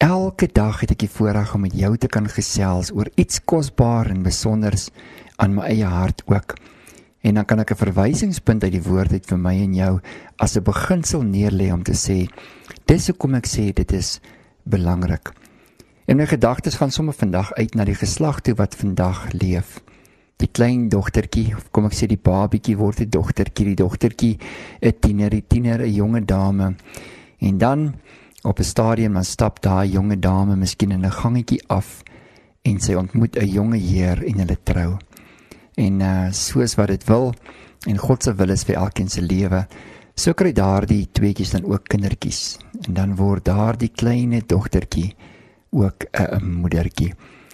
Elke dag het ek die voorreg om met jou te kan gesels oor iets kosbaar en besonders aan my eie hart ook. En dan kan ek 'n verwysingspunt uit die woord uit vir my en jou as 'n beginsel neerlê om te sê, dis hoekom ek sê dit is belangrik. En my gedagtes gaan sommer vandag uit na die geslag toe wat vandag leef. Die klein dogtertjie, of kom ek sê die babietjie word 'n dogtertjie, die dogtertjie 'n tiener, die tiener 'n jonge dame. En dan op 'n stadium dan stap daai jonge dame miskien in 'n gangetjie af en sy ontmoet 'n jonge heer en hulle trou. En soos wat dit wil, en God se wil is vir elkeen se lewe, so kry daardie tweetjies dan ook kindertjies. En dan word daardie kleine dogtertjie ook 'n moedertjie.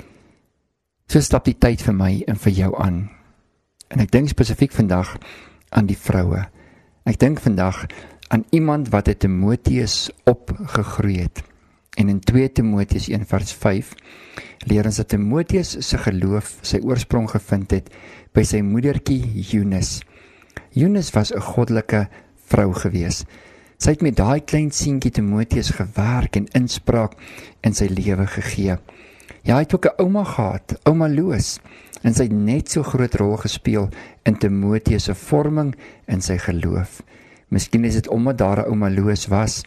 So stap die tyd vir my en vir jou aan. En ek dink spesifiek vandag aan die vroue. Ek dink vandag aan iemand wat uit Timoteus opgegroei het. En in 2 Timoteus 1:5 leer ons dat Timoteus se geloof sy oorsprong gevind het by sy moedertjie Eunice. Eunice was 'n goddelike vrou gewees. Sy het met daai klein seentjie Timoteus gewerk en inspraak in sy lewe gegee. Ja, hy het ook 'n ouma gehad, ouma Loos, en sy het net so groot rol gespeel in Timoteus se vorming in sy geloof. Miskien is dit omdat daar 'n ouma Loos was,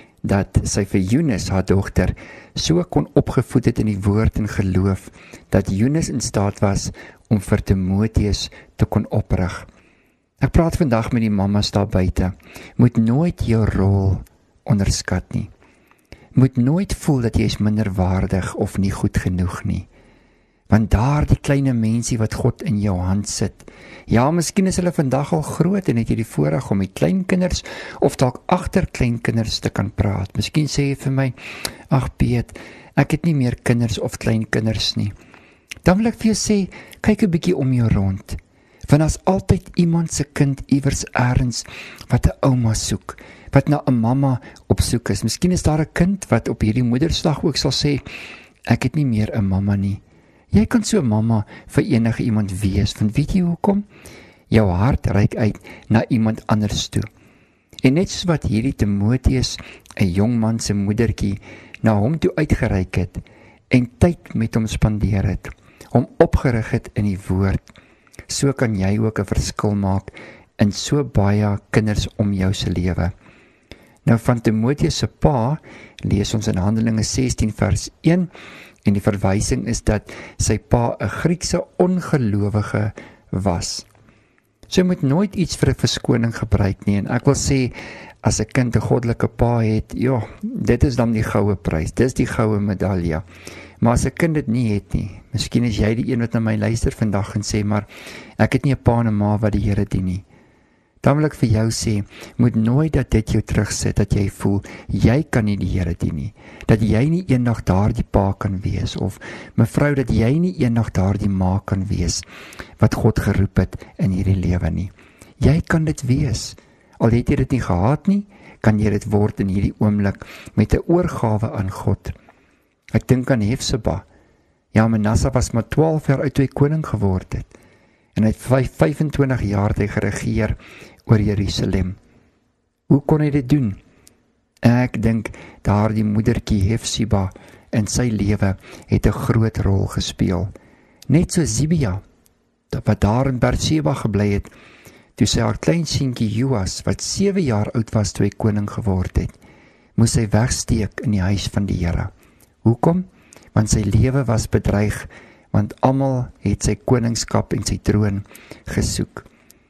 dat sy vir Eunice, haar dogter, so kon opgevoed het in die woord en geloof, dat Eunice in staat was om vir Timoteus te kon oprig. Ek praat vandag met die mammas daar buite. Moet nooit jou rol onderskat nie. Moet nooit voel dat jy is minderwaardig of nie goed genoeg nie. Want daar die kleine mensie wat God in jou hand sit. Ja, miskien is hulle vandag al groot en het jy die voorreg om met kleinkinders of dalk agter kleinkinders te kan praat. Miskien sê jy vir my, ag Piet, ek het nie meer kinders of kleinkinders nie. Dan wil ek vir jou sê, kyk 'n bietjie om jou rond. Want daar's altyd iemand se kind iewers elders wat 'n ouma soek, wat na 'n mamma op soek is. Miskien is daar 'n kind wat op hierdie moedersdag ook sal sê, ek het nie meer 'n mamma nie. Jy kan so 'n mamma vir enige iemand wees, want weet jy hoekom? Jou hart reik uit na iemand anders toe. En net soos wat hierdie Timoteus, 'n jong man se moedertjie, na hom toe uitgereik het en tyd met hom spandeer het, hom opgerig het in die woord, so kan jy ook 'n verskil maak in so baie kinders om jou se lewe. Nou van Timoteus se pa lees ons in Handelinge 16 vers 1 en die verwysing is dat sy pa 'n Griekse ongelowige was. So jy moet nooit iets vir 'n verskoning gebruik nie, en ek wil sê as 'n kind 'n goddelike pa het, ja, dit is dan die goue prys, dis die goue medalje. Maar as 'n kind dit nie het nie, miskien is jy die een wat na my luister vandag en sê, maar ek het nie 'n pa en 'n ma wat die Here dien nie. Dan wil ek vir jou sê, moet nooit dat dit jou terugsit, dat jy voel, jy kan nie die Here dien nie, dat jy nie eendag daardie pa kan wees, of mevrou, dat jy nie eendag daardie ma kan wees, wat God geroep het in hierdie lewe nie. Jy kan dit wees, al het jy dit nie gehad nie, kan jy dit word in hierdie oomblik, met 'n oorgawe aan God. Ek dink aan Hefseba. Ja, Manasse was maar 12 jaar oud toe hy koning geword het. En hy het 25 jaar geregeer oor Jerusalem. Hoe kon hy dit doen? Ek dink daardie moedertjie Hefseba in sy lewe het 'n groot rol gespeel. Net so Zibia, wat daar in Berseba gebly het, toe sy haar klein seentjie Joas, wat 7 jaar oud was toe hy koning geword het, moes sy wegsteek in die huis van die Here. Hoekom? Want sy lewe was bedreig, want almal het sy koningskap en sy troon gesoek.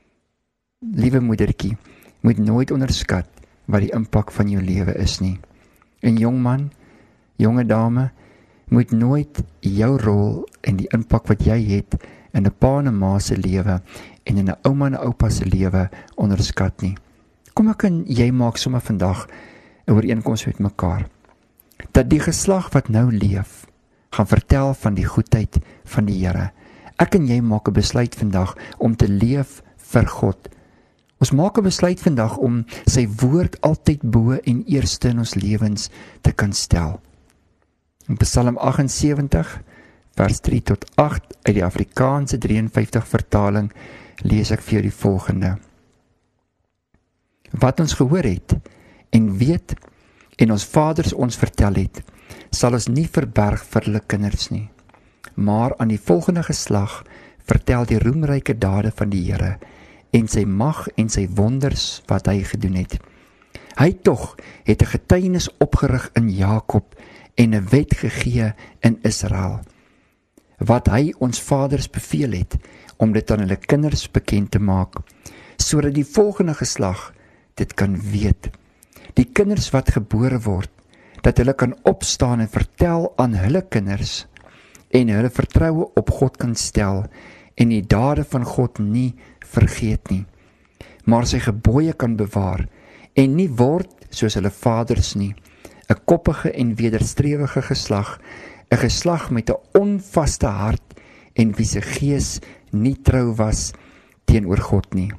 Liewe moedertjie, moet nooit onderskat wat die impak van jou lewe is nie. En jong man, jonge dame, moet nooit jou rol en die impak wat jy het in 'n pa en 'n ma se lewe en in 'n ouma en 'n oupa se lewe onderskat nie. Kom ek en jy maak sommer vandag 'n ooreenkoms met mekaar, dat die geslag wat nou leef, gaan vertel van die goedheid van die Here. Ek en jy maak 'n besluit vandag om te leef vir God. Ons maak 'n besluit vandag om sy woord altyd bo en eerste in ons lewens te kan stel. In Psalm 78, vers 3 tot 8, uit die Afrikaanse 53 vertaling, lees ek vir jou die volgende. Wat ons gehoor het en weet en ons vaders ons vertel het, sal ons nie verberg vir hulle kinders nie. Maar aan die volgende geslag vertel die roemryke dade van die Here en sy mag en sy wonders wat hy gedoen het. Hy tog het 'n getuienis opgerig in Jakob en 'n wet gegee in Israel, wat hy ons vaders beveel het om dit aan hulle kinders bekend te maak, sodat die volgende geslag dit kan weet. Die kinders wat gebore word, dat hulle kan opstaan en vertel aan hulle kinders en hulle vertroue op God kan stel en die dade van God nie vergeet nie, maar sy gebooie kan bewaar en nie word soos hulle vaders nie, 'n koppige en wederstrewige geslag, 'n geslag met 'n onvaste hart en wie se gees nie trou was teenoor God nie.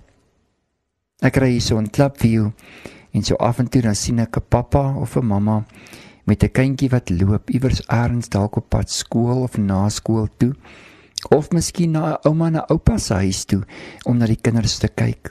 Ek ry hier so 'n klapview en so af en toe dan sien ek 'n pappa of 'n mamma met 'n kindjie wat loop iewers elders dalk op pad skool of na skool toe, of miskien na 'n ouma en 'n oupa se huis toe om na die kinders te kyk.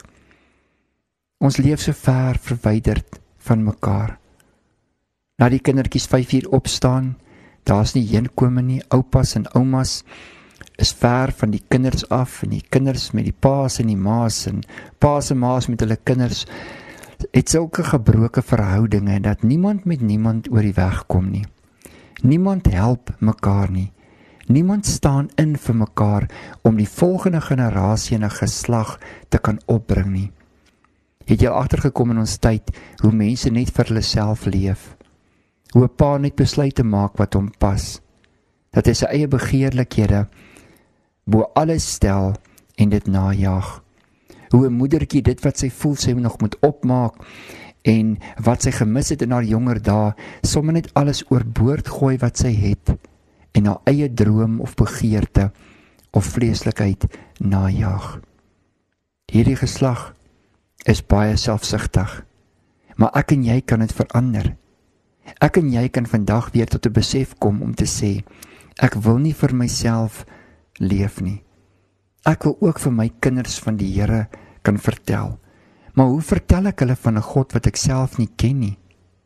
Ons leef so ver verwyderd van mekaar. Laat die kindertjies 5 uur opstaan, daar's nie heenkome nie, oupas en oumas is ver van die kinders af, en die kinders met die paas en die maas, en paas en maas met hulle kinders, het sulke gebroke verhoudinge, dat niemand met niemand oor die weg kom nie. Niemand help mekaar nie. Niemand staan in vir mekaar om die volgende generasie en 'n geslag te kan opbring nie. Het jy agtergekom in ons tyd, hoe mense net vir hulle self leef? Hoe 'n pa net besluite maak wat hom pas? Dat hy sy eie begeerlikhede bo alles stel en dit najag. Hoe 'n moedertjie dit wat sy voel sy nog moet opmaak en wat sy gemis het in haar jonger dae, sommer net alles oorboord gooi wat sy het en haar eie droom of begeerte of vleeslikheid najag. Hierdie geslag is baie selfsugtig, maar ek en jy kan dit verander. Ek en jy kan vandag weer tot 'n besef kom om te sê, ek wil nie vir myself leef nie. Ek wil ook vir my kinders van die Here kan vertel. Maar hoe vertel ek hulle van 'n God wat ek self nie ken nie?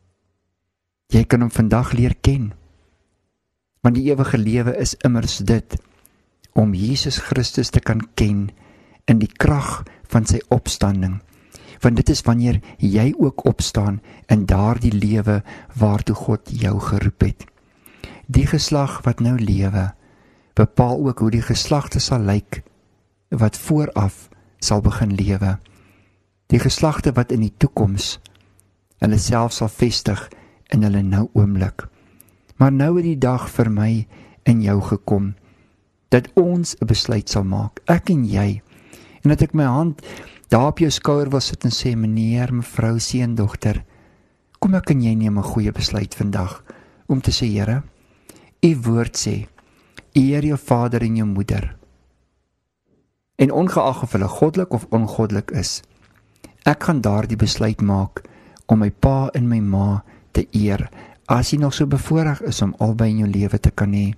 Jy kan hom vandag leer ken. Want die ewige lewe is immers dit, om Jesus Christus te kan ken in die krag van sy opstanding. Want dit is wanneer jy ook opstaan in daardie lewe waartoe God jou geroep het. Die geslag wat nou lewe, bepaal ook hoe die geslagte sal lyk, wat vooraf sal begin lewe. Die geslagte wat in die toekoms hulle self sal vestig in hulle nou oomblik. Maar nou het die dag vir my en jou gekom, dat ons 'n besluit sal maak, ek en jy, en dat ek my hand daar op jou skouer wil sit en sê, meneer, mevrou, seun, dogter, kom ek en jy neem 'n goeie besluit vandag, om te sê, Here, u woord sê, eer jou vader en jou moeder, en ongeag of hulle goddelik of ongoddelik is, ek gaan daardie besluit maak, om my pa en my ma te eer, as jy nog so bevoorreg is om albei in jou lewe te kan hê.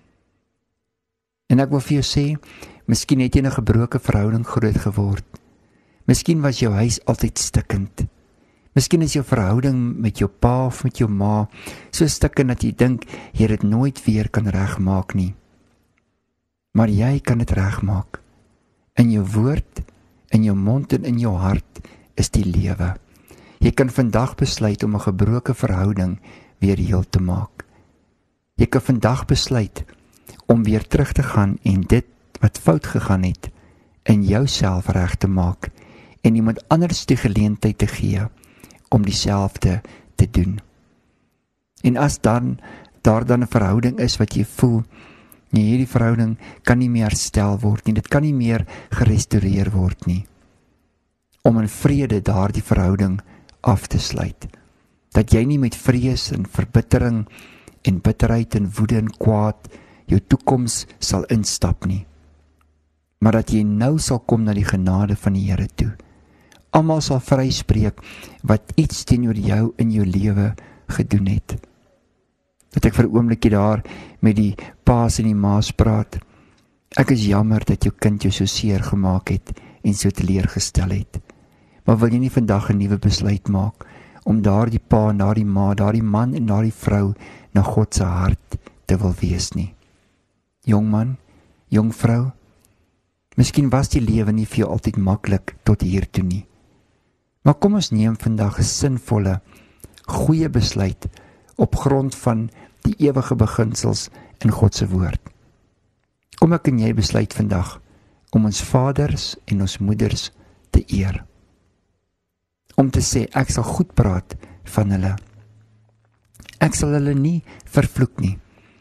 En ek wil vir jou sê, miskien het jy in 'n gebroke verhouding groot geword. Miskien was jou huis altyd stikkend. Miskien is jou verhouding met jou pa of met jou ma so stikkend dat jy dink jy dit nooit weer kan regmaak nie. Maar jy kan dit regmaak. In jou woord, in jou mond en in jou hart is die lewe. Jy kan vandag besluit om 'n gebroke verhouding weer heel te maak. Jy kan vandag besluit om weer terug te gaan en dit wat fout gegaan het in jouself reg te maak en iemand anders die geleentheid te gee om dieselfde te doen. En as daar dan 'n verhouding is wat jy voel, nee, hierdie verhouding kan nie meer herstel word nie, dit kan nie meer gerestoreer word nie, om in vrede daardie verhouding af te sluit. Dat jy nie met vrees en verbittering en bitterheid en woede en kwaad jou toekoms sal instap nie, maar dat jy nou sal kom na die genade van die Here toe. Almal sal vryspreek wat iets teenoor jou in jou lewe gedoen het. Dat ek vir 'n oombliekie daar met die paas en die maas praat. Ek is jammer dat jou kind jou so seer gemaak het en so teleurgestel het. Maar wil jy nie vandag 'n nuwe besluit maak om daardie pa, daardie ma, daardie man en daardie vrou na God se hart te wil wees nie. Jong man, jong vrou, miskien was die lewe nie vir jou altyd maklik tot hier toe nie. Maar kom ons neem vandag 'n sinvolle, goeie besluit op grond van die ewige beginsels in God se woord. Kom ek en jy besluit vandag om ons vaders en ons moeders te eer. Om te sê, ek sal goed praat van hulle. Ek sal hulle nie vervloek nie.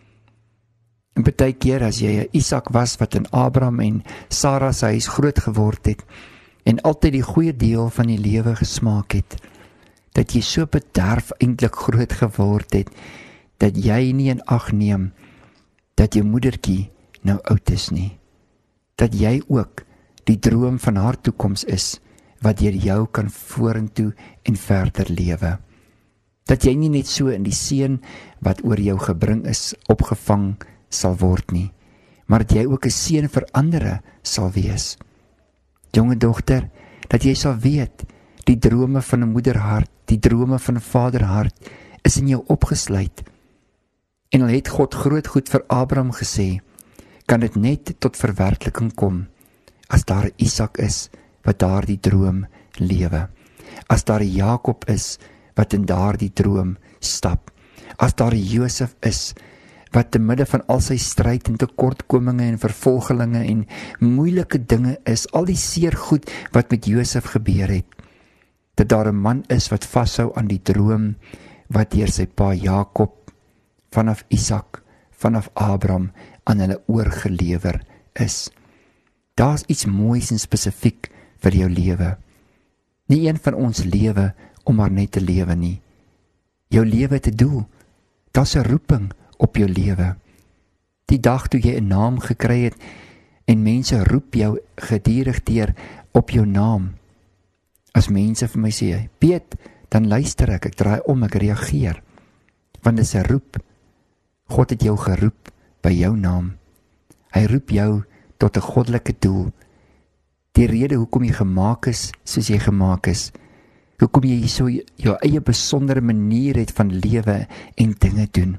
En baie keer as jy 'n Isak was wat in Abraham en Sarah se huis groot geword het en altyd die goeie deel van die lewe gesmaak het, dat jy so bederf eintlik groot geword het, dat jy nie in ag neem dat jou moedertjie nou oud is nie. Dat jy ook die droom van haar toekoms is, wat deur jou kan vorentoe en verder lewe. Dat jy nie net so in die seën wat oor jou gebring is, opgevang sal word nie, maar dat jy ook 'n seën vir ander sal wees. Jonge dogter, dat jy sal weet, die drome van 'n moederhart, die drome van 'n vaderhart, is in jou opgesluit. En al het God groot goed vir Abraham gesê, kan dit net tot verwerkliking kom, as daar 'n Isak is, wat daardie droom lewe. As daar 'n Jakob is, wat in daardie droom stap. As daar 'n Josef is, wat te midde van al sy stryd en tekortkominge en vervolgelinge en moeilike dinge is, al die seer goed wat met Josef gebeur het, dat daar 'n man is wat vashou aan die droom wat deur sy pa Jakob, vanaf Isak, vanaf Abraham aan hulle oorgelewer is. Daar's iets moois en spesifiek vir jou lewe. Nie een van ons lewe om maar net te lewe nie. Jou lewe het 'n doel. Daar's 'n roeping op jou lewe. Die dag toe jy 'n naam gekry het en mense roep jou gedurig deur op jou naam. As mense vir my sê, Piet, dan luister ek draai om, ek reageer. Want dit is 'n roep. God het jou geroep by jou naam. Hy roep jou tot 'n goddelike doel. Die rede hoekom jy gemaak is soos jy gemaak is. Hoekom jy so jou eie besondere manier het van lewe en dinge doen.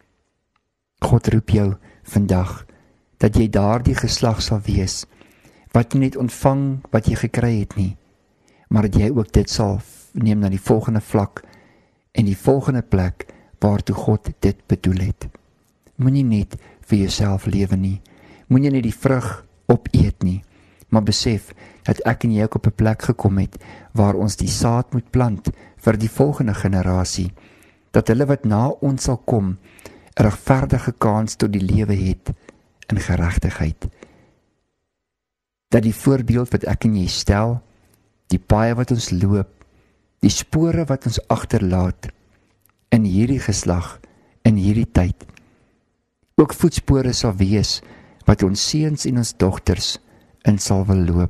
God roep jou vandag dat jy daardie geslag sal wees, wat nie net ontvang wat jy gekry het nie, maar dat jy ook dit sal neem na die volgende vlak en die volgende plek waartoe God dit bedoel het. Moenie net vir jouself lewe nie, moenie net die vrug opeet nie, maar besef dat ek en jy ook op 'n plek gekom het waar ons die saad moet plant vir die volgende generasie, dat hulle wat na ons sal kom 'n regverdige kans tot die lewe het in geregtigheid. Dat die voorbeeld wat ek en jy stel, die paaie wat ons loop, die spore wat ons agterlaat in hierdie geslag, in hierdie tyd, ook voetspore sal wees wat ons seuns en ons dogters in sal wil loop.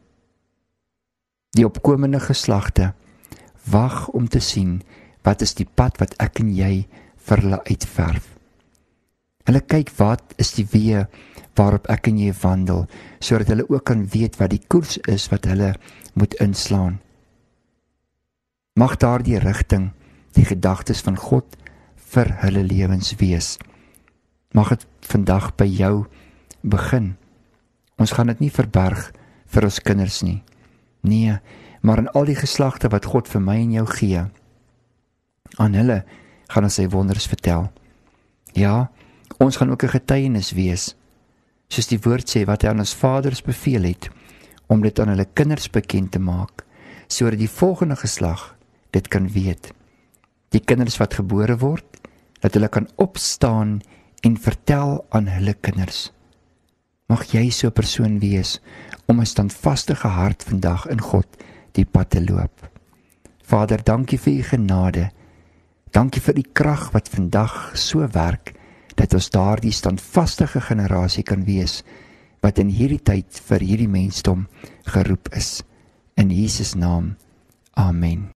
Die opkomende geslagte wag om te sien wat is die pad wat ek en jy vir hulle uitverf. Hulle kyk wat is die weë waarop ek en jy wandel, sodat hulle ook kan weet wat die koers is wat hulle moet inslaan. Mag daardie rigting die gedagtes van God vir hulle lewens wees. Mag dit vandag by jou begin. Ons gaan dit nie verberg vir ons kinders nie. Nee, maar in al die geslagte wat God vir my en jou gee, aan hulle gaan ons sy wonders vertel. Ja, ons gaan ook 'n getuienis wees, soos die woord sê wat hy aan ons vaders beveel het, om dit aan hulle kinders bekend te maak, sodat die volgende geslag dit kan weet. Die kinders wat gebore word, dat hulle kan opstaan en vertel aan hulle kinders. Mag jy so 'n persoon wees, om 'n standvastige hart vandag in God die pad te loop. Vader, dankie vir u genade. Dankie vir die krag wat vandag so werk, dat ons daardie standvastige generasie kan wees, wat in hierdie tyd vir hierdie mensdom geroep is. In Jesus naam, amen.